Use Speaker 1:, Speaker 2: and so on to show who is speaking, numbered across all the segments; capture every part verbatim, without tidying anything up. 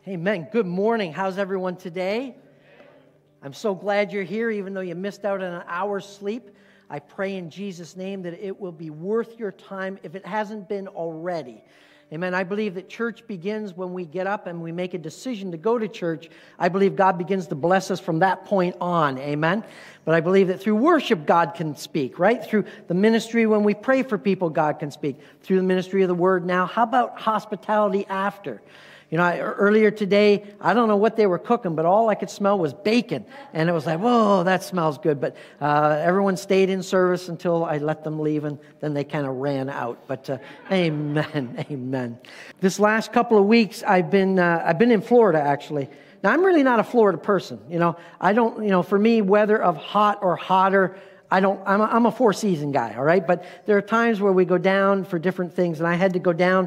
Speaker 1: Amen. Good morning. How's everyone today? I'm so glad you're here, even though you missed out on an hour's sleep. I pray in Jesus' name that it will be worth your time if it hasn't been already. Amen. I believe that church begins when we get up and we make a decision to go to church. I believe God begins to bless us from that point on. Amen. But I believe that through worship, God can speak, right? Through the ministry, when we pray for people, God can speak. Through the ministry of the Word now. How about hospitality after? You know, I, earlier today, I don't know what they were cooking, but all I could smell was bacon. And it was like, whoa, that smells good. But uh, everyone stayed in service until I let them leave, and then they kind of ran out. But uh, amen, amen. This last couple of weeks, I've been uh, I've been in Florida, actually. Now, I'm really not a Florida person. You know, I don't, you know, for me, weather of hot or hotter, I don't, I'm a, I'm a four-season guy, all right? But there are times where we go down for different things, and I had to go down.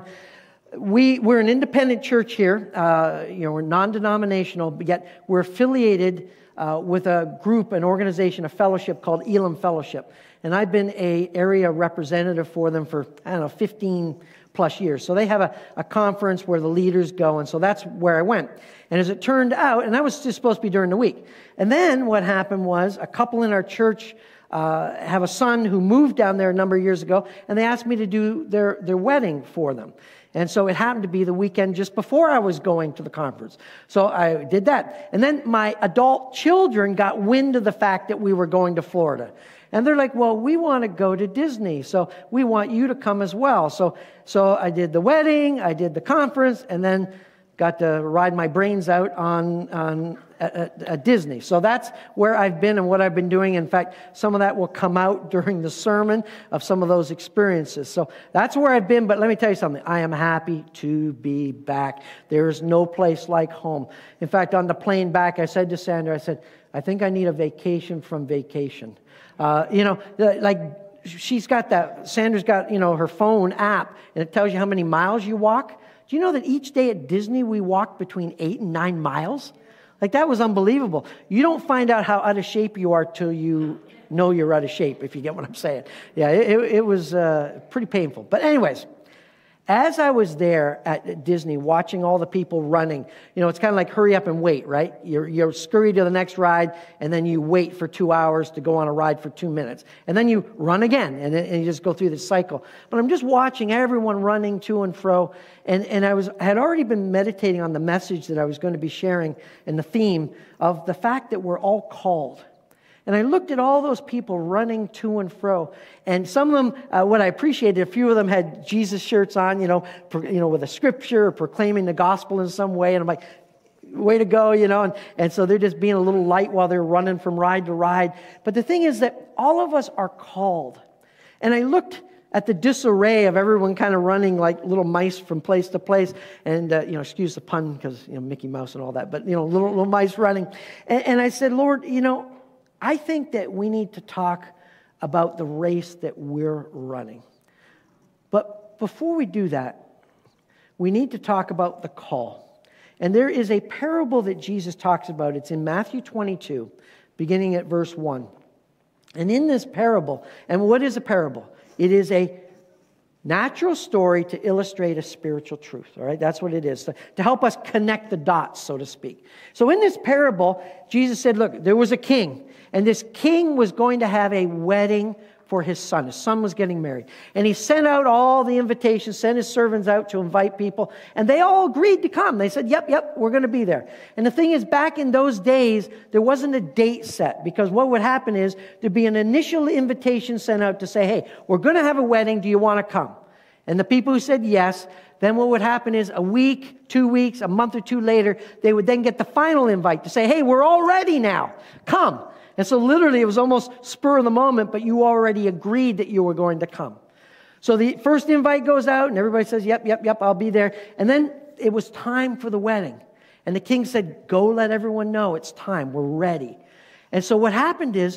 Speaker 1: We, we're an independent church here. Uh, you know, we're non-denominational, but yet we're affiliated uh, with a group, an organization, a fellowship called Elam Fellowship. And I've been a area representative for them for, I don't know, fifteen plus years. So they have a, a conference where the leaders go, and so that's where I went. And as it turned out, and that was just supposed to be during the week. And then what happened was a couple in our church uh, have a son who moved down there a number of years ago, and they asked me to do their, their wedding for them. And so it happened to be the weekend just before I was going to the conference. So I did that. And then my adult children got wind of the fact that we were going to Florida. And they're like, well, we want to go to Disney, so we want you to come as well. So so I did the wedding, I did the conference, and then got to ride my brains out on, on at, at Disney. So that's where I've been and what I've been doing. In fact, some of that will come out during the sermon of some of those experiences. So that's where I've been. But let me tell you something. I am happy to be back. There is no place like home. In fact, on the plane back, I said to Sandra, I said, I think I need a vacation from vacation. Uh, you know, like she's got that, Sandra's got, you know, her phone app, and it tells you how many miles you walk. Do you know that each day at Disney we walked between eight and nine miles? Like, that was unbelievable. You don't find out how out of shape you are till you know you're out of shape, if you get what I'm saying. Yeah, it, it was uh, pretty painful. But anyways, as I was there at Disney watching all the people running, you know, it's kind of like hurry up and wait, right? You're, you're scurry to the next ride, and then you wait for two hours to go on a ride for two minutes. And then you run again, and, and you just go through this cycle. But I'm just watching everyone running to and fro, and, and I was I had already been meditating on the message that I was going to be sharing and the theme of the fact that we're all called. And I looked at all those people running to and fro, and some of them, uh, what I appreciated, a few of them had Jesus shirts on, you know, pro, you know, with a scripture or proclaiming the gospel in some way. And I'm like, way to go, you know. And, and so they're just being a little light while they're running from ride to ride. But the thing is that all of us are called. And I looked at the disarray of everyone kind of running like little mice from place to place. And, uh, you know, excuse the pun because, you know, Mickey Mouse and all that. But, you know, little, little mice running. And, and I said, Lord, you know, I think that we need to talk about the race that we're running. But before we do that, we need to talk about the call. And there is a parable that Jesus talks about. It's in Matthew twenty-two, beginning at verse one. And in this parable, and what is a parable? It is a natural story to illustrate a spiritual truth, all right? That's what it is, to, to help us connect the dots, so to speak. So in this parable, Jesus said, look, there was a king, and this king was going to have a wedding for his son. His son was getting married. And he sent out all the invitations, sent his servants out to invite people, and they all agreed to come. They said, yep, yep, we're going to be there. And the thing is, back in those days, there wasn't a date set, because what would happen is there'd be an initial invitation sent out to say, hey, we're going to have a wedding. Do you want to come? And the people who said yes, then what would happen is a week, two weeks, a month or two later, they would then get the final invite to say, hey, we're all ready now. Come. And so literally it was almost spur of the moment, but you already agreed that you were going to come. So the first invite goes out and everybody says, yep, yep, yep, I'll be there. And then it was time for the wedding. And the king said, go let everyone know it's time. We're ready. And so what happened is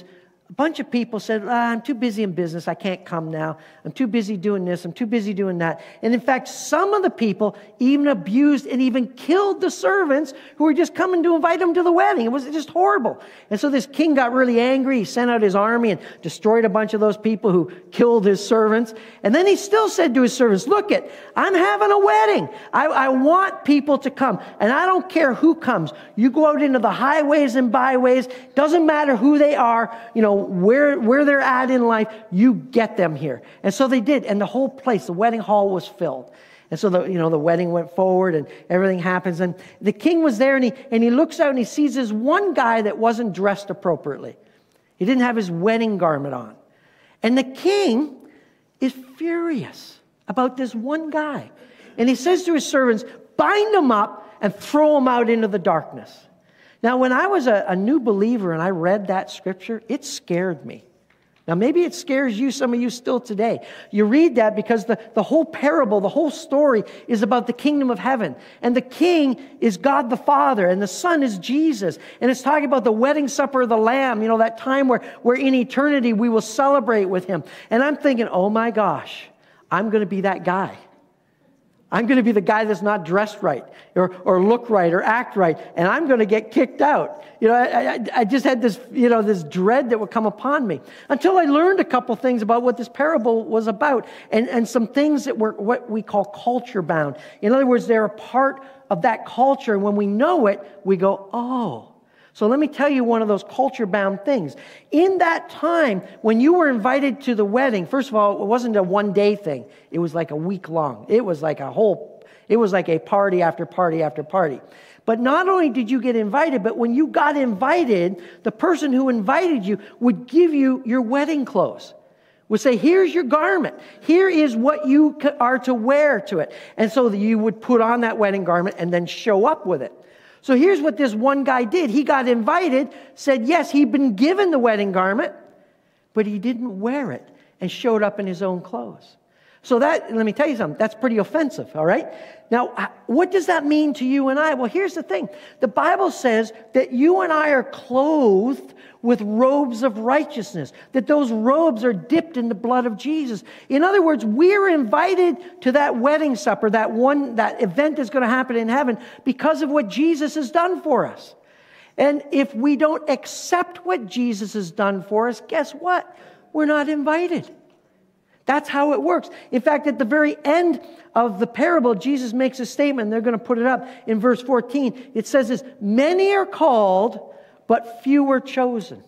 Speaker 1: a bunch of people said, ah, I'm too busy in business. I can't come now. I'm too busy doing this. I'm too busy doing that. And in fact, some of the people even abused and even killed the servants who were just coming to invite them to the wedding. It was just horrible. And so this king got really angry. He sent out his army and destroyed a bunch of those people who killed his servants. And then he still said to his servants, look it, I'm having a wedding. I, I want people to come. And I don't care who comes. You go out into the highways and byways. Doesn't matter who they are. You know, where, where they're at in life, you get them here. And so they did. And the whole place, the wedding hall was filled. And so the, you know, the wedding went forward and everything happens. And the king was there and he, and he looks out and he sees this one guy that wasn't dressed appropriately. He didn't have his wedding garment on. And the king is furious about this one guy. And he says to his servants, bind him up and throw him out into the darkness. Now, when I was a, a new believer and I read that scripture, it scared me. Now, maybe it scares you, some of you still today. You read that because the, the whole parable, the whole story is about the kingdom of heaven. And the king is God the Father, and the Son is Jesus. And it's talking about the wedding supper of the Lamb, you know, that time where, where in eternity we will celebrate with him. And I'm thinking, oh my gosh, I'm going to be that guy. I'm going to be the guy that's not dressed right or, or look right or act right, and I'm going to get kicked out. You know, I, I, I just had this, you know, this dread that would come upon me until I learned a couple things about what this parable was about and, and some things that were what we call culture bound. In other words, they're a part of that culture, and when we know it, we go, oh. So let me tell you one of those culture-bound things. In that time, when you were invited to the wedding, first of all, it wasn't a one-day thing. It was like a week long. It was like a whole, it was like a party after party after party. But not only did you get invited, but when you got invited, the person who invited you would give you your wedding clothes. Would say, here's your garment. Here is what you are to wear to it. And so you would put on that wedding garment and then show up with it. So here's what this one guy did. He got invited, said yes, he'd been given the wedding garment, but he didn't wear it and showed up in his own clothes. So that, let me tell you something, that's pretty offensive, all right? Now, what does that mean to you and I? Well, here's the thing. The Bible says that you and I are clothed with robes of righteousness, that those robes are dipped in the blood of Jesus. In other words, we're invited to that wedding supper, that one, that event that's going to happen in heaven because of what Jesus has done for us. And if we don't accept what Jesus has done for us, guess what? We're not invited. That's how it works. In fact, at the very end of the parable, Jesus makes a statement, and they're going to put it up in verse fourteen. It says this, many are called, but few are chosen.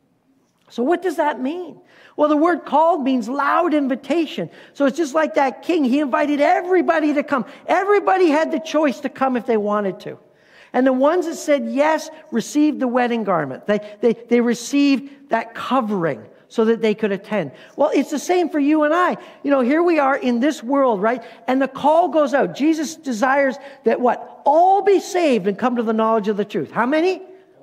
Speaker 1: So what does that mean? Well, the word called means loud invitation. So it's just like that king. He invited everybody to come. Everybody had the choice to come if they wanted to. And the ones that said yes received the wedding garment. They, they, they received that covering so that they could attend. Well, it's the same for you and I. You know, here we are in this world, right? And the call goes out. Jesus desires that what? All be saved and come to the knowledge of the truth. How many?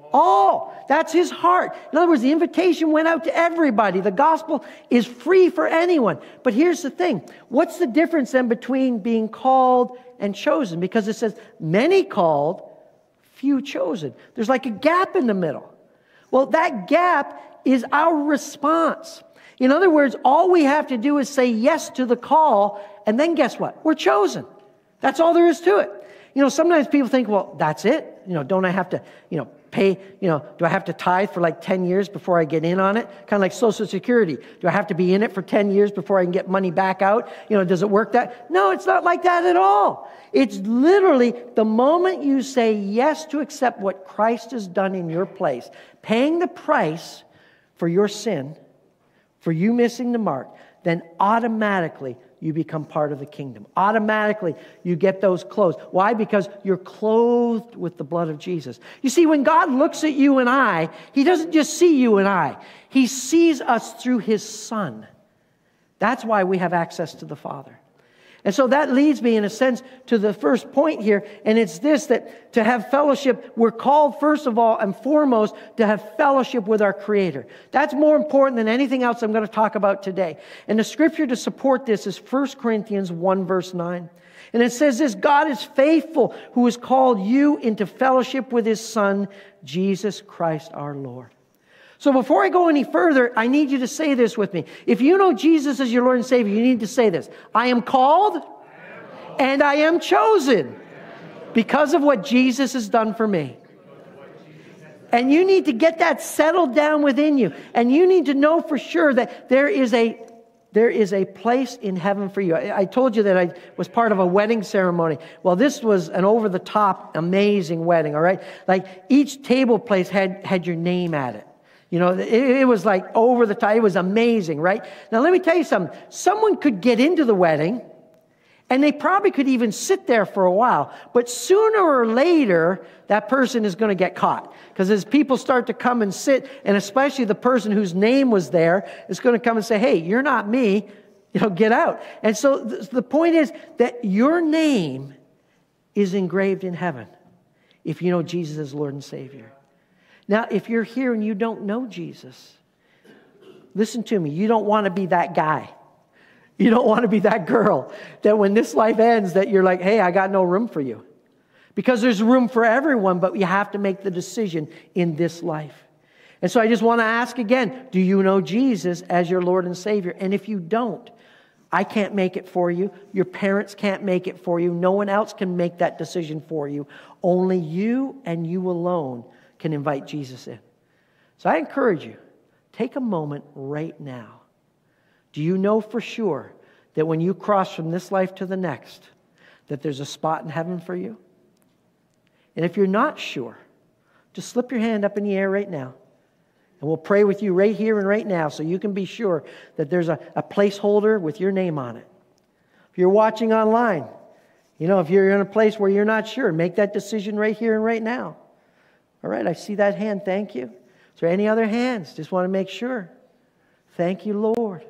Speaker 1: All. That's his heart. In other words, the invitation went out to everybody. The gospel is free for anyone. But here's the thing. What's the difference then between being called and chosen? Because it says, many called, few chosen. There's like a gap in the middle. Well, that gap is our response. In other words, all we have to do is say yes to the call, and then guess what? We're chosen. That's all there is to it. You know, sometimes people think, well, that's it. You know, don't I have to, you know, pay, you know, do I have to tithe for like ten years before I get in on it? Kind of like Social Security. Do I have to be in it for ten years before I can get money back out? You know, does it work that? No, it's not like that at all. It's literally the moment you say yes to accept what Christ has done in your place, paying the price for your sin, for you missing the mark, then automatically you become part of the kingdom. Automatically you get those clothes. Why? Because you're clothed with the blood of Jesus. You see, when God looks at you and I, he doesn't just see you and I. He sees us through his Son. That's why we have access to the Father. And so that leads me, in a sense, to the first point here, and it's this, that to have fellowship, we're called, first of all and foremost, to have fellowship with our Creator. That's more important than anything else I'm going to talk about today. And the scripture to support this is First Corinthians one, verse nine. And it says this, God is faithful, who has called you into fellowship with his Son, Jesus Christ our Lord. So before I go any further, I need you to say this with me. If you know Jesus as your Lord and Savior, you need to say this. I am called, I am called and I am chosen because of what Jesus has done for me. And you need to get that settled down within you. And you need to know for sure that there is a There is a place in heaven for you. I told you that I was part of a wedding ceremony. Well, this was an over-the-top, amazing wedding, all right? Like, each table place had, had your name at it. You know, it, it was like over the top. It was amazing, right? Now, let me tell you something. Someone could get into the wedding, and they probably could even sit there for a while. But sooner or later, that person is going to get caught. Because as people start to come and sit, and especially the person whose name was there is going to come and say, hey, you're not me, you know, get out. And so th- the point is that your name is engraved in heaven if you know Jesus as Lord and Savior. Now, if you're here and you don't know Jesus, listen to me, you don't want to be that guy. You don't want to be that girl that when this life ends that you're like, hey, I got no room for you. Because there's room for everyone, but you have to make the decision in this life. And so I just want to ask again, do you know Jesus as your Lord and Savior? And if you don't, I can't make it for you. Your parents can't make it for you. No one else can make that decision for you. Only you and you alone can invite Jesus in. So I encourage you, take a moment right now. Do you know for sure that when you cross from this life to the next, that there's a spot in heaven for you? And if you're not sure, just slip your hand up in the air right now. And we'll pray with you right here and right now so you can be sure that there's a, a placeholder with your name on it. If you're watching online, you know, if you're in a place where you're not sure, make that decision right here and right now. All right, I see that hand. Thank you. Is there any other hands? Just want to make sure. Thank you, Lord.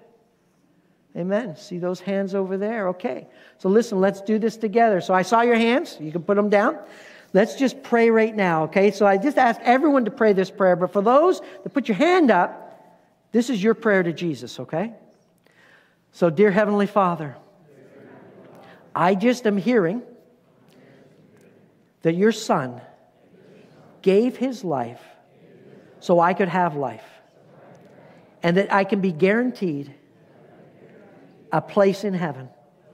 Speaker 1: Amen. See those hands over there? Okay. So listen, let's do this together. So I saw your hands. You can put them down. Let's just pray right now, okay? So I just ask everyone to pray this prayer. But for those that put your hand up, this is your prayer to Jesus, okay? So, dear Heavenly Father, I just am hearing that your Son gave his life so I could have life. And that I can be guaranteed a place in heaven.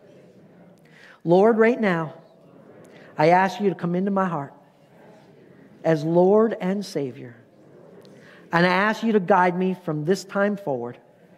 Speaker 1: Lord, right now, I ask you to come into my heart as Lord and Savior. And I ask you to guide me from this time forward.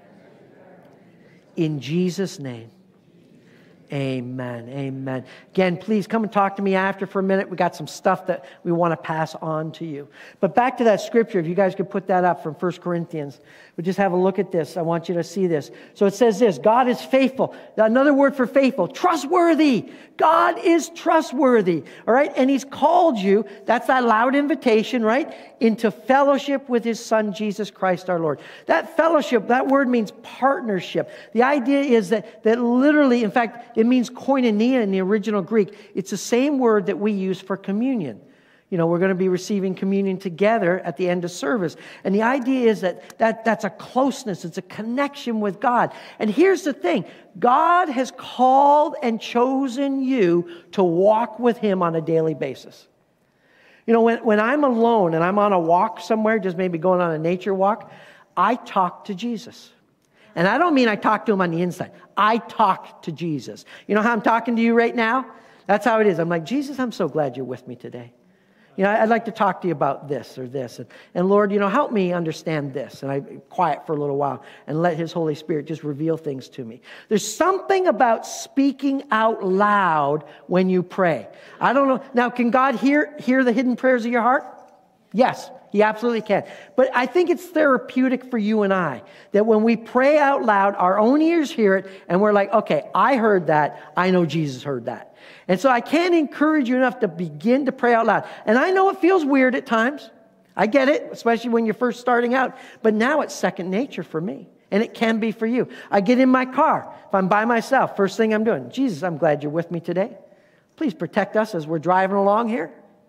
Speaker 1: In Jesus' name. Amen. Amen. Again, please come and talk to me after for a minute. We got some stuff that we want to pass on to you. But back to that scripture, if you guys could put that up from First Corinthians. We'll just have a look at this. I want you to see this. So it says this, God is faithful. Another word for faithful, trustworthy. God is trustworthy. All right? And he's called you, that's that loud invitation, right? Into fellowship with his Son, Jesus Christ our Lord. That fellowship, that word means partnership. The idea is that, that literally, in fact, it means koinonia in the original Greek. It's the same word that we use for communion. You know, we're going to be receiving communion together at the end of service. And the idea is that, that that's a closeness. It's a connection with God. And here's the thing. God has called and chosen you to walk with him on a daily basis. You know, when, when I'm alone and I'm on a walk somewhere, just maybe going on a nature walk, I talk to Jesus. And I don't mean I talk to him on the inside. I talk to Jesus. You know how I'm talking to you right now? That's how it is. I'm like, Jesus, I'm so glad you're with me today. You know, I'd like to talk to you about this or this. And, and Lord, you know, help me understand this. And I quiet for a little while and let his Holy Spirit just reveal things to me. There's something about speaking out loud when you pray. I don't know. Now, can God hear, hear the hidden prayers of your heart? Yes, he absolutely can. But I think it's therapeutic for you and I that when we pray out loud, our own ears hear it, and we're like, okay, I heard that. I know Jesus heard that. And so I can't encourage you enough to begin to pray out loud. And I know it feels weird at times. I get it, especially when you're first starting out. But now it's second nature for me. And it can be for you. I get in my car. If I'm by myself, first thing I'm doing, Jesus, I'm glad you're with me today. Please protect us as we're driving along here.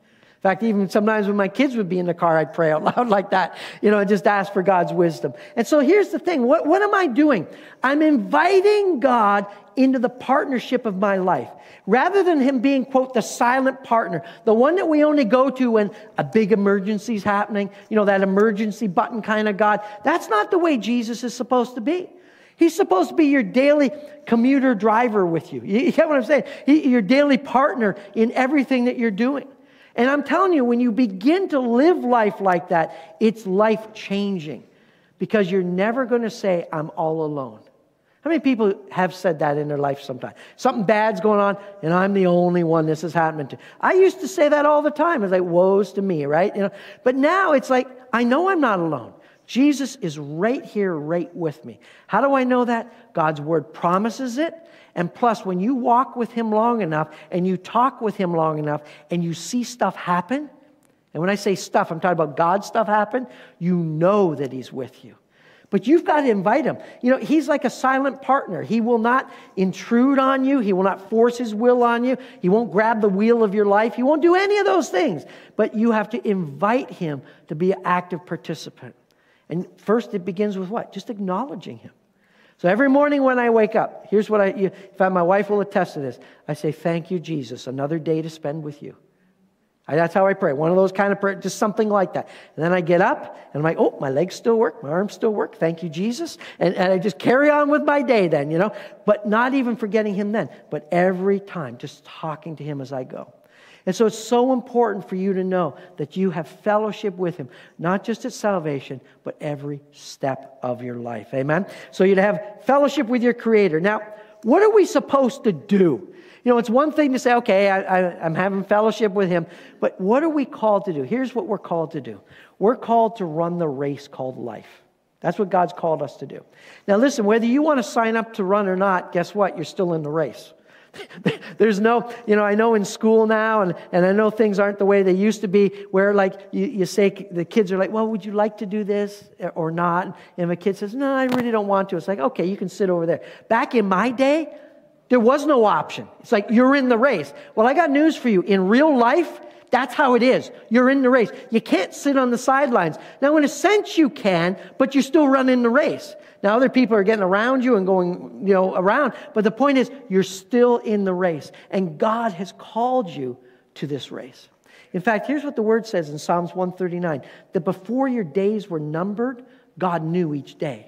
Speaker 1: In fact, even sometimes when my kids would be in the car, I'd pray out loud like that, you know, and just ask for God's wisdom. And so here's the thing. What, what am I doing? I'm inviting God into the partnership of my life. Rather than him being, quote, the silent partner, the one that we only go to when a big emergency is happening, you know, that emergency button kind of God. That's not the way Jesus is supposed to be. He's supposed to be your daily commuter driver with you. You get what I'm saying? He, your daily partner in everything that you're doing. And I'm telling you, when you begin to live life like that, it's life-changing. Because you're never going to say, I'm all alone. How many people have said that in their life sometime? Something bad's going on, and I'm the only one this is happening to. I used to say that all the time. It's like, woe's to me, right? You know. But now it's like, I know I'm not alone. Jesus is right here, right with me. How do I know that? God's Word promises it. And plus, when you walk with him long enough and you talk with him long enough and you see stuff happen, and when I say stuff, I'm talking about God stuff happen, you know that he's with you. But you've got to invite him. You know, he's like a silent partner. He will not intrude on you. He will not force his will on you. He won't grab the wheel of your life. He won't do any of those things. But you have to invite him to be an active participant. And first, it begins with what? Just acknowledging him. So every morning when I wake up, here's what I, in fact, my wife will attest to this. I say, thank you, Jesus, another day to spend with you. I, that's how I pray. One of those kind of prayers, just something like that. And then I get up, and I'm like, oh, my legs still work, my arms still work. Thank you, Jesus. And, and I just carry on with my day then, you know. But not even forgetting him then. But every time, just talking to him as I go. And so it's so important for you to know that you have fellowship with him, not just at salvation, but every step of your life. Amen? So you'd have fellowship with your Creator. Now, what are we supposed to do? You know, it's one thing to say, okay, I, I, I'm having fellowship with him, but what are we called to do? Here's what we're called to do. We're called to run the race called life. That's what God's called us to do. Now listen, whether you want to sign up to run or not, guess what? You're still in the race. There's no, you know, I know in school now, and, and I know things aren't the way they used to be, where like you, you say, the kids are like, well, would you like to do this or not? And the kid says, no, I really don't want to. It's like, okay, you can sit over there. Back in my day, there was no option. It's like, you're in the race. Well, I got news for you. In real life, that's how it is. You're in the race. You can't sit on the sidelines. Now, in a sense, you can, but you're still running the race. Now, other people are getting around you and going, you know, around. But the point is, you're still in the race. And God has called you to this race. In fact, here's what the Word says in Psalms one thirty-nine. That before your days were numbered, God knew each day.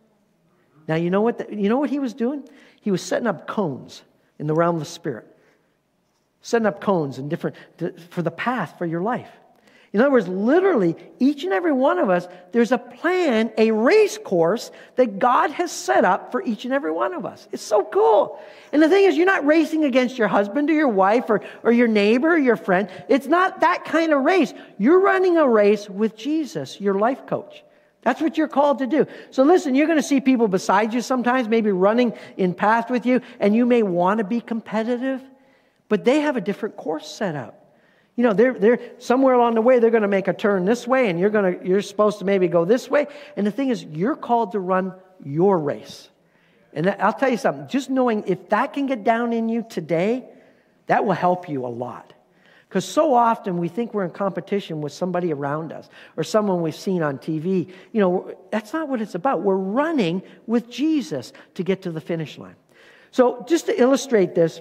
Speaker 1: Now, you know what, the, you know what he was doing? He was setting up cones in the realm of the Spirit. Setting up cones and different to, for the path for your life. In other words, literally, each and every one of us, there's a plan, a race course that God has set up for each and every one of us. It's so cool. And the thing is, you're not racing against your husband or your wife or, or your neighbor or your friend. It's not that kind of race. You're running a race with Jesus, your life coach. That's what you're called to do. So listen, you're going to see people beside you sometimes, maybe running in path with you, and you may want to be competitive, but they have a different course set up. You know, they're, they're somewhere along the way, they're going to make a turn this way, and you're going to, you're supposed to maybe go this way. And the thing is, you're called to run your race. And I'll tell you something, just knowing if that can get down in you today, that will help you a lot. Because so often we think we're in competition with somebody around us or someone we've seen on T V. You know, that's not what it's about. We're running with Jesus to get to the finish line. So just to illustrate this,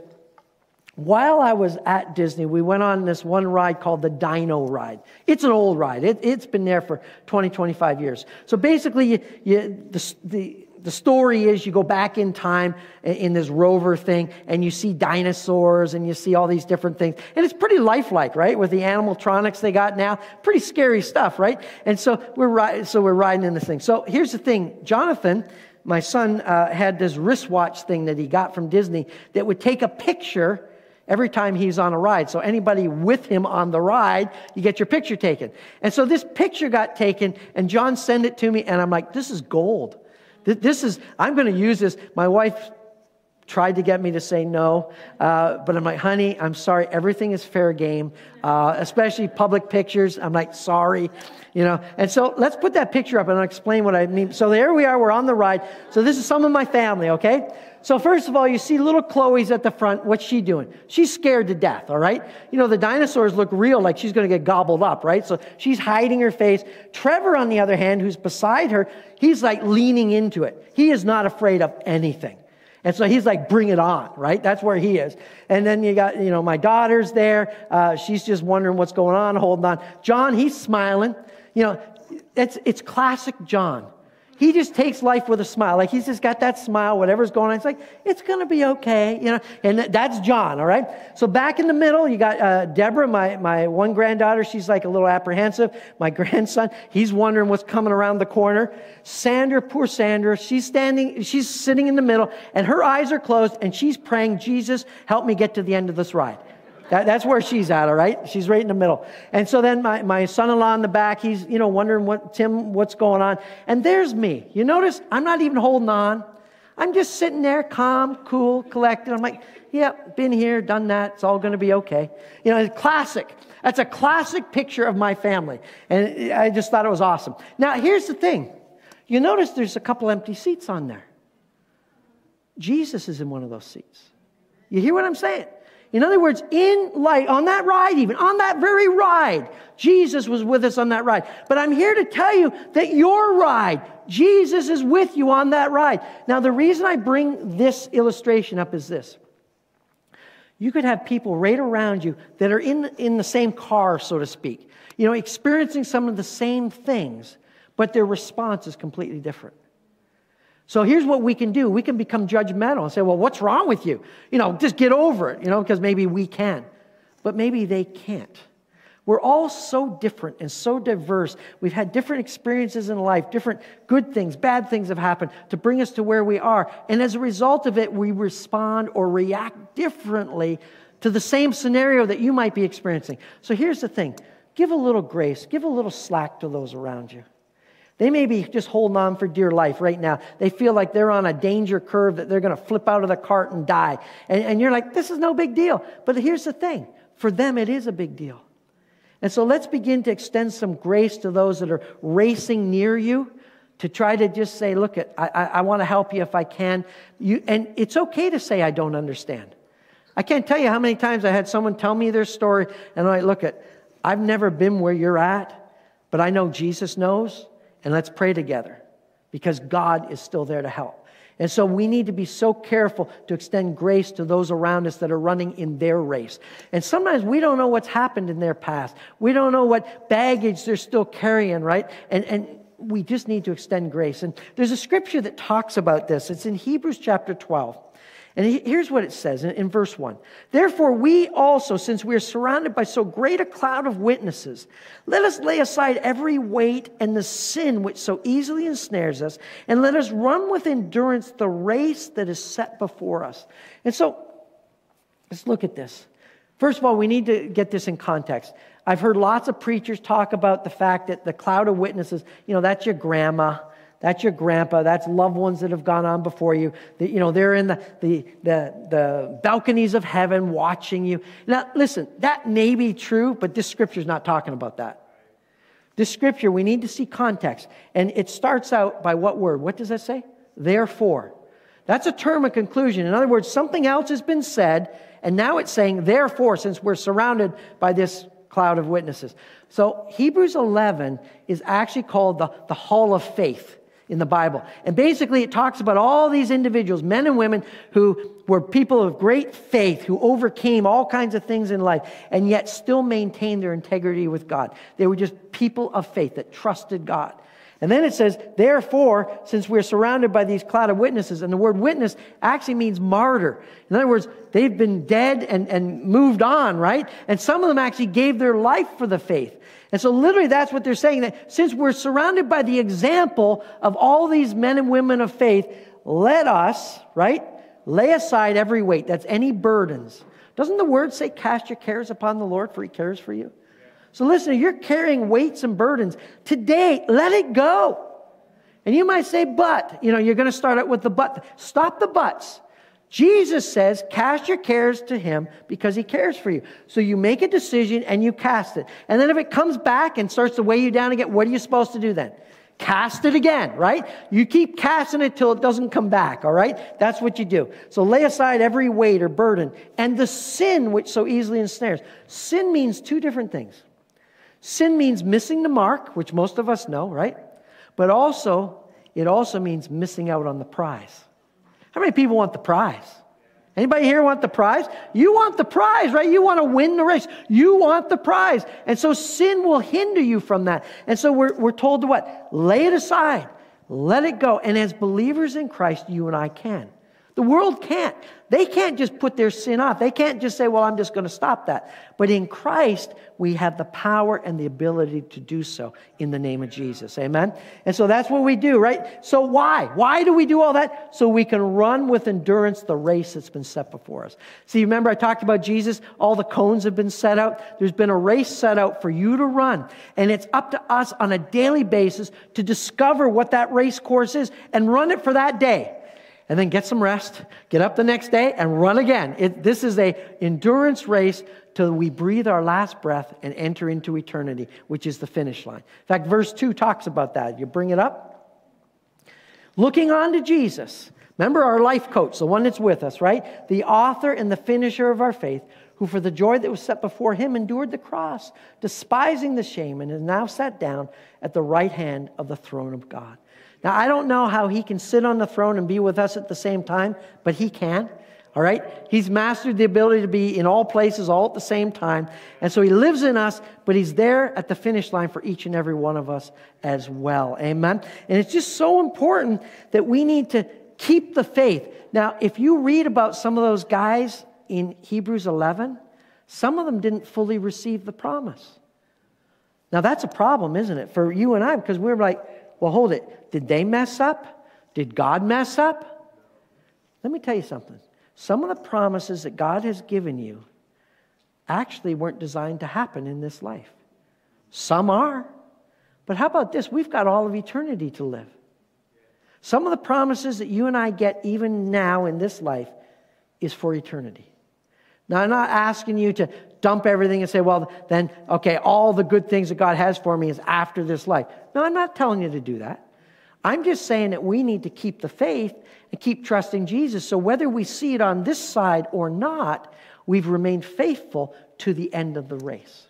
Speaker 1: while I was at Disney, we went on this one ride called the Dino Ride. It's an old ride. It, it's been there for twenty, twenty-five years. So basically, you, you, the, the, the story is you go back in time in this rover thing, and you see dinosaurs, and you see all these different things. And it's pretty lifelike, right? With the animatronics they got now. Pretty scary stuff, right? And so we're, ri- so we're riding in this thing. So here's the thing. Jonathan, my son, uh, had this wristwatch thing that he got from Disney that would take a picture every time he's on a ride. So anybody with him on the ride, you get your picture taken. And so this picture got taken, and John sent it to me, and I'm like, this is gold. This is, I'm going to use this. My wife tried to get me to say no, uh, but I'm like, honey, I'm sorry, everything is fair game, uh, especially public pictures. I'm like, sorry, you know. And so let's put that picture up and I'll explain what I mean. So there we are, we're on the ride. So this is some of my family, okay? So first of all, you see little Chloe's at the front. What's she doing? She's scared to death, all right? You know, the dinosaurs look real, like she's going to get gobbled up, right? So she's hiding her face. Trevor, on the other hand, who's beside her, he's like leaning into it. He is not afraid of anything. And so he's like, bring it on, right? That's where he is. And then you got, you know, my daughter's there. Uh, she's just wondering what's going on, holding on. John, he's smiling. You know, it's it's classic John. He just takes life with a smile. Like he's just got that smile, whatever's going on. It's like, it's going to be okay, you know. And that's John, all right? So back in the middle, you got uh, Deborah, my, my one granddaughter. She's like a little apprehensive. My grandson, he's wondering what's coming around the corner. Sandra, poor Sandra, she's standing, she's sitting in the middle, and her eyes are closed, and she's praying, Jesus, help me get to the end of this ride. That, that's where she's at, all right? She's right in the middle. And so then my, my son-in-law in the back, he's, you know, wondering, what Tim, what's going on? And there's me. You notice I'm not even holding on. I'm just sitting there, calm, cool, collected. I'm like, yeah, been here, done that. It's all going to be okay. You know, it's classic. That's a classic picture of my family. And I just thought it was awesome. Now, here's the thing. You notice there's a couple empty seats on there. Jesus is in one of those seats. You hear what I'm saying? In other words, in light, on that ride even, on that very ride, Jesus was with us on that ride. But I'm here to tell you that your ride, Jesus is with you on that ride. Now, the reason I bring this illustration up is this. You could have people right around you that are in, in the same car, so to speak, you know, experiencing some of the same things, but their response is completely different. So here's what we can do. We can become judgmental and say, well, what's wrong with you? You know, just get over it, you know, because maybe we can. But maybe they can't. We're all so different and so diverse. We've had different experiences in life, different good things, bad things have happened to bring us to where we are. And as a result of it, we respond or react differently to the same scenario that you might be experiencing. So here's the thing. Give a little grace. Give a little slack to those around you. They may be just holding on for dear life right now. They feel like they're on a danger curve that they're going to flip out of the cart and die. And, and you're like, this is no big deal. But here's the thing. For them, it is a big deal. And so let's begin to extend some grace to those that are racing near you to try to just say, look, I, I, I want to help you if I can. You, and it's okay to say, I don't understand. I can't tell you how many times I had someone tell me their story, and I'm like, look, at, I've never been where you're at, but I know Jesus knows. And let's pray together because God is still there to help. And so we need to be so careful to extend grace to those around us that are running in their race. And sometimes we don't know what's happened in their past. We don't know what baggage they're still carrying, right? And, and we just need to extend grace. And there's a scripture that talks about this. It's in Hebrews chapter twelve. And here's what it says in, in verse one. Therefore, we also, since we are surrounded by so great a cloud of witnesses, let us lay aside every weight and the sin which so easily ensnares us, and let us run with endurance the race that is set before us. And so, let's look at this. First of all, we need to get this in context. I've heard lots of preachers talk about the fact that the cloud of witnesses, you know, that's your grandma. That's your grandpa. That's loved ones that have gone on before you. The, you know, they're in the, the, the, the balconies of heaven watching you. Now, listen, that may be true, but this scripture is not talking about that. This scripture, we need to see context. And it starts out by what word? What does that say? Therefore. That's a term of conclusion. In other words, something else has been said, and now it's saying, therefore, since we're surrounded by this cloud of witnesses. So Hebrews eleven is actually called the, the Hall of Faith in the Bible. And basically it talks about all these individuals, men and women, who were people of great faith, who overcame all kinds of things in life, and yet still maintained their integrity with God. They were just people of faith that trusted God. And then it says, therefore, since we're surrounded by these cloud of witnesses, and the word witness actually means martyr. In other words, they've been dead and, and moved on, right? And some of them actually gave their life for the faith. And so literally that's what they're saying, that since we're surrounded by the example of all these men and women of faith, let us, right, lay aside every weight. That's any burdens. Doesn't the word say, cast your cares upon the Lord, for he cares for you? So listen, if you're carrying weights and burdens, today, let it go. And you might say, but, you know, you're going to start out with the but. Stop the buts. Jesus says, cast your cares to him because he cares for you. So you make a decision and you cast it. And then if it comes back and starts to weigh you down again, what are you supposed to do then? Cast it again, right? You keep casting it till it doesn't come back, all right? That's what you do. So lay aside every weight or burden and the sin which so easily ensnares. Sin means two different things. Sin means missing the mark, which most of us know, right? But also, it also means missing out on the prize. How many people want the prize? Anybody here want the prize? You want the prize, right? You want to win the race. You want the prize. And so sin will hinder you from that. And so we're, we're told to what? Lay it aside. Let it go. And as believers in Christ, you and I can. The world can't. They can't just put their sin off. They can't just say, well, I'm just going to stop that. But in Christ, we have the power and the ability to do so in the name of Jesus. Amen? And so that's what we do, right? So why? Why do we do all that? So we can run with endurance the race that's been set before us. See, remember I talked about Jesus? All the cones have been set out. There's been a race set out for you to run. And it's up to us on a daily basis to discover what that race course is and run it for that day. And then get some rest, get up the next day, and run again. It, this is an endurance race till we breathe our last breath and enter into eternity, which is the finish line. In fact, verse two talks about that. You bring it up. Looking on to Jesus. Remember our life coach, the one that's with us, right? The author and the finisher of our faith, who for the joy that was set before him endured the cross, despising the shame, and is now sat down at the right hand of the throne of God. Now, I don't know how he can sit on the throne and be with us at the same time, but he can, all right? He's mastered the ability to be in all places all at the same time. And so he lives in us, but he's there at the finish line for each and every one of us as well. Amen? And it's just so important that we need to keep the faith. Now, if you read about some of those guys in Hebrews eleven, some of them didn't fully receive the promise. Now, that's a problem, isn't it, for you and I? Because we're like, well, hold it. Did they mess up? Did God mess up? Let me tell you something. Some of the promises that God has given you actually weren't designed to happen in this life. Some are. But how about this? We've got all of eternity to live. Some of the promises that you and I get even now in this life is for eternity. Now, I'm not asking you to dump everything and say, well, then, okay, all the good things that God has for me is after this life. No, I'm not telling you to do that. I'm just saying that we need to keep the faith and keep trusting Jesus. So whether we see it on this side or not, we've remained faithful to the end of the race.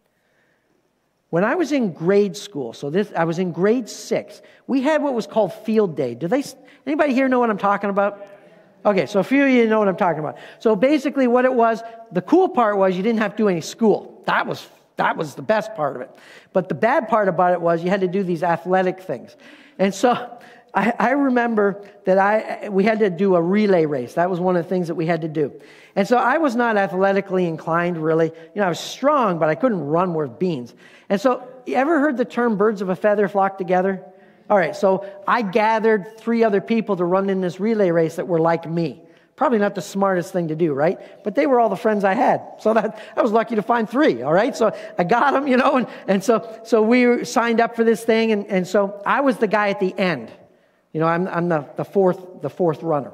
Speaker 1: When I was in grade school, so this I was in grade six, we had what was called field day. Do they? Anybody here know what I'm talking about? Okay, so a few of you know what I'm talking about. So basically what it was, the cool part was you didn't have to do any school. That was, that was the best part of it. But the bad part about it was you had to do these athletic things. And so I, I remember that I we had to do a relay race. That was one of the things that we had to do. And so I was not athletically inclined, really. You know, I was strong, but I couldn't run worth beans. And so, you ever heard the term birds of a feather flock together? All right, so I gathered three other people to run in this relay race that were like me. Probably not the smartest thing to do, right? But they were all the friends I had. So that I was lucky to find three, all right? So I got them, you know, and, and so so we signed up for this thing, and, and so I was the guy at the end. You know, I'm, I'm the, the fourth the fourth runner.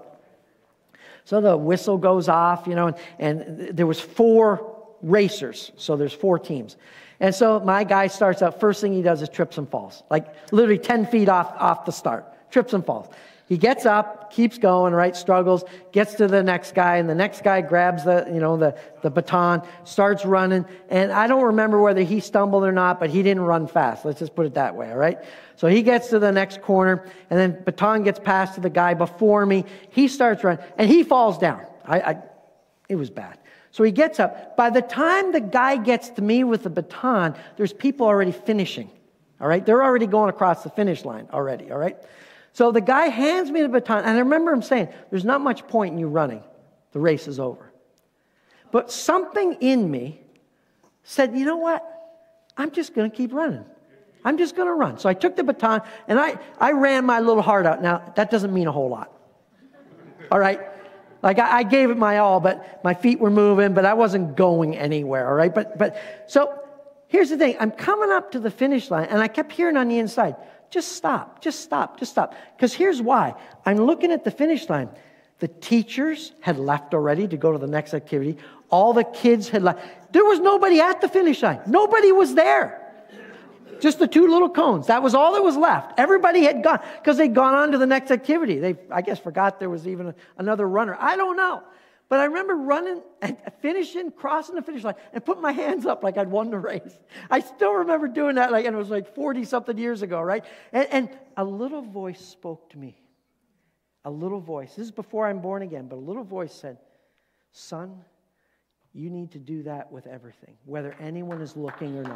Speaker 1: So the whistle goes off, you know, and, and there was four racers, so there's four teams. And so my guy starts out, first thing he does is trips and falls, like literally ten feet off, off the start, trips and falls. He gets up, keeps going, right, struggles, gets to the next guy, and the next guy grabs the, you know, the, the baton, starts running, and I don't remember whether he stumbled or not, but he didn't run fast. Let's just put it that way, all right? So he gets to the next corner, and then baton gets passed to the guy before me. He starts running, and he falls down. I, I it was bad. So he gets up. By the time the guy gets to me with the baton, there's people already finishing, all right? They're already going across the finish line already, all right? So the guy hands me the baton, and I remember him saying, there's not much point in you running. The race is over. But something in me said, you know what? I'm just going to keep running. I'm just going to run. So I took the baton, and I, I ran my little heart out. Now, that doesn't mean a whole lot. All right? Like, I, I gave it my all, but my feet were moving, but I wasn't going anywhere, all right? But, but so here's the thing. I'm coming up to the finish line, and I kept hearing on the inside, just stop, just stop, just stop. Because here's why. I'm looking at the finish line. The teachers had left already to go to the next activity. All the kids had left. There was nobody at the finish line. Nobody was there. Just the two little cones. That was all that was left. Everybody had gone because they'd gone on to the next activity. They, I guess, forgot there was even a, another runner. I don't know. But I remember running and finishing, crossing the finish line, and putting my hands up like I'd won the race. I still remember doing that, like, and it was like forty-something years ago, right? And, and a little voice spoke to me. A little voice. This is before I'm born again, but a little voice said, son, you need to do that with everything, whether anyone is looking or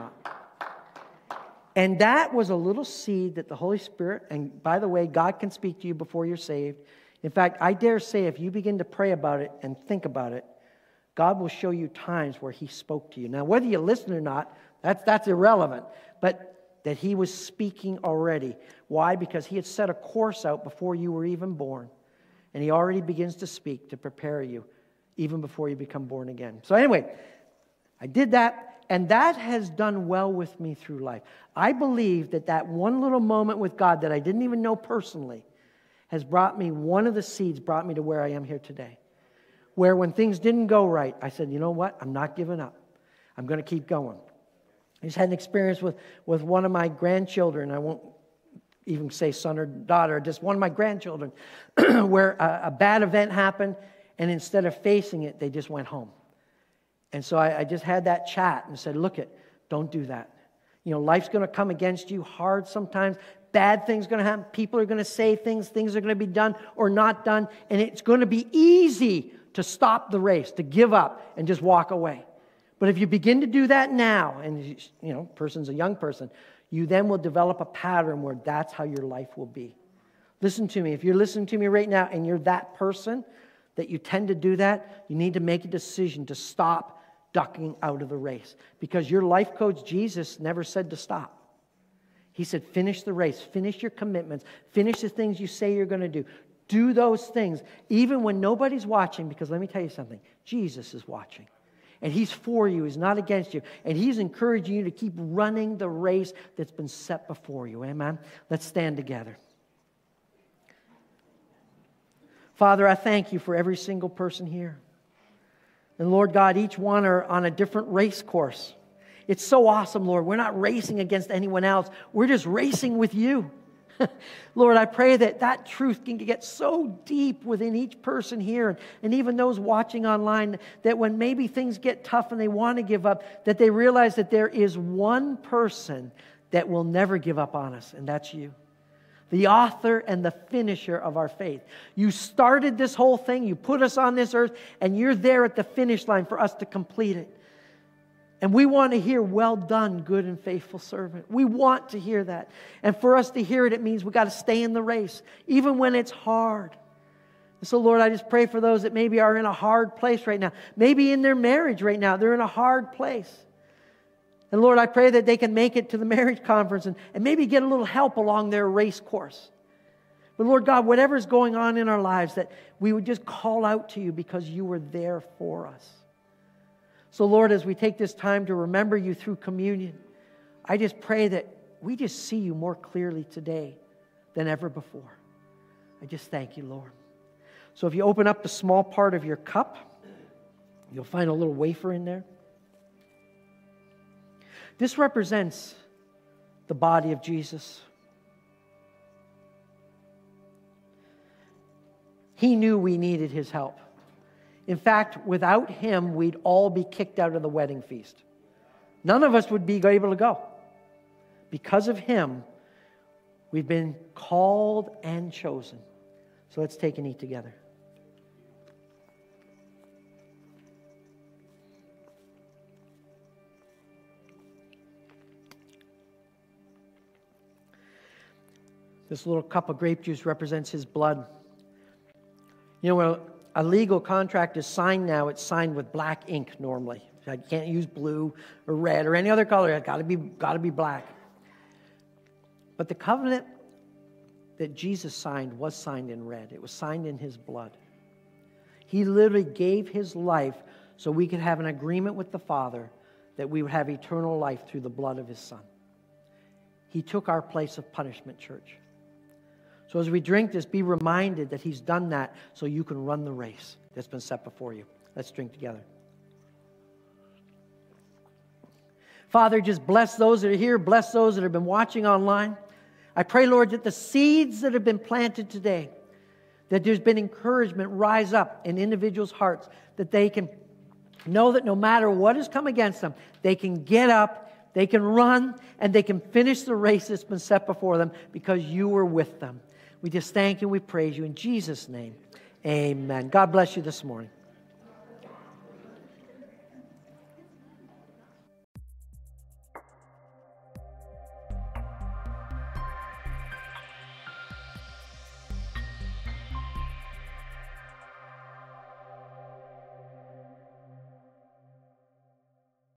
Speaker 1: not. And that was a little seed that the Holy Spirit, and by the way, God can speak to you before you're saved. In fact, I dare say if you begin to pray about it and think about it, God will show you times where He spoke to you. Now, whether you listen or not, that's, that's irrelevant. But that He was speaking already. Why? Because He had set a course out before you were even born. And He already begins to speak to prepare you even before you become born again. So anyway, I did that, and that has done well with me through life. I believe that that one little moment with God that I didn't even know personally has brought me, one of the seeds brought me to where I am here today. Where when things didn't go right, I said, you know what? I'm not giving up. I'm going to keep going. I just had an experience with, with one of my grandchildren. I won't even say son or daughter, just one of my grandchildren, where a, a bad event happened, and instead of facing it, they just went home. And so I, I just had that chat and said, look it, don't do that. You know, life's going to come against you hard sometimes. Bad things going to happen. People are going to say things. Things are going to be done or not done. And it's going to be easy to stop the race, to give up and just walk away. But if you begin to do that now, and you know, person's a young person, you then will develop a pattern where that's how your life will be. Listen to me. If you're listening to me right now and you're that person that you tend to do that, you need to make a decision to stop ducking out of the race. Because your life coach, Jesus, never said to stop. He said, finish the race, finish your commitments, finish the things you say you're going to do. Do those things, even when nobody's watching, because let me tell you something, Jesus is watching. And He's for you, He's not against you. And He's encouraging you to keep running the race that's been set before you. Amen? Let's stand together. Father, I thank You for every single person here. And Lord God, each one are on a different race course. It's so awesome, Lord. We're not racing against anyone else. We're just racing with You. Lord, I pray that that truth can get so deep within each person here and, and even those watching online, that when maybe things get tough and they want to give up, that they realize that there is one person that will never give up on us, and that's You. The author and the finisher of our faith. You started this whole thing. You put us on this earth, and You're there at the finish line for us to complete it. And we want to hear, well done, good and faithful servant. We want to hear that. And for us to hear it, it means we've got to stay in the race, even when it's hard. And so, Lord, I just pray for those that maybe are in a hard place right now. Maybe in their marriage right now, they're in a hard place. And Lord, I pray that they can make it to the marriage conference and, and maybe get a little help along their race course. But Lord God, whatever's going on in our lives, that we would just call out to You because You were there for us. So Lord, as we take this time to remember You through communion, I just pray that we just see You more clearly today than ever before. I just thank You, Lord. So if you open up the small part of your cup, you'll find a little wafer in there. This represents the body of Jesus. He knew we needed His help. In fact, without Him, we'd all be kicked out of the wedding feast. None of us would be able to go. Because of Him, we've been called and chosen. So let's take and eat together. This little cup of grape juice represents His blood. You know, when a legal contract is signed now, it's signed with black ink normally. You can't use blue or red or any other color. It's got to be, got to be black. But the covenant that Jesus signed was signed in red. It was signed in His blood. He literally gave His life so we could have an agreement with the Father that we would have eternal life through the blood of His Son. He took our place of punishment, church. So as we drink this, be reminded that He's done that so you can run the race that's been set before you. Let's drink together. Father, just bless those that are here. Bless those that have been watching online. I pray, Lord, that the seeds that have been planted today, that there's been encouragement rise up in individuals' hearts, that they can know that no matter what has come against them, they can get up, they can run, and they can finish the race that's been set before them because you were with them. We just thank you and we praise you in Jesus' name. Amen. God bless you this morning.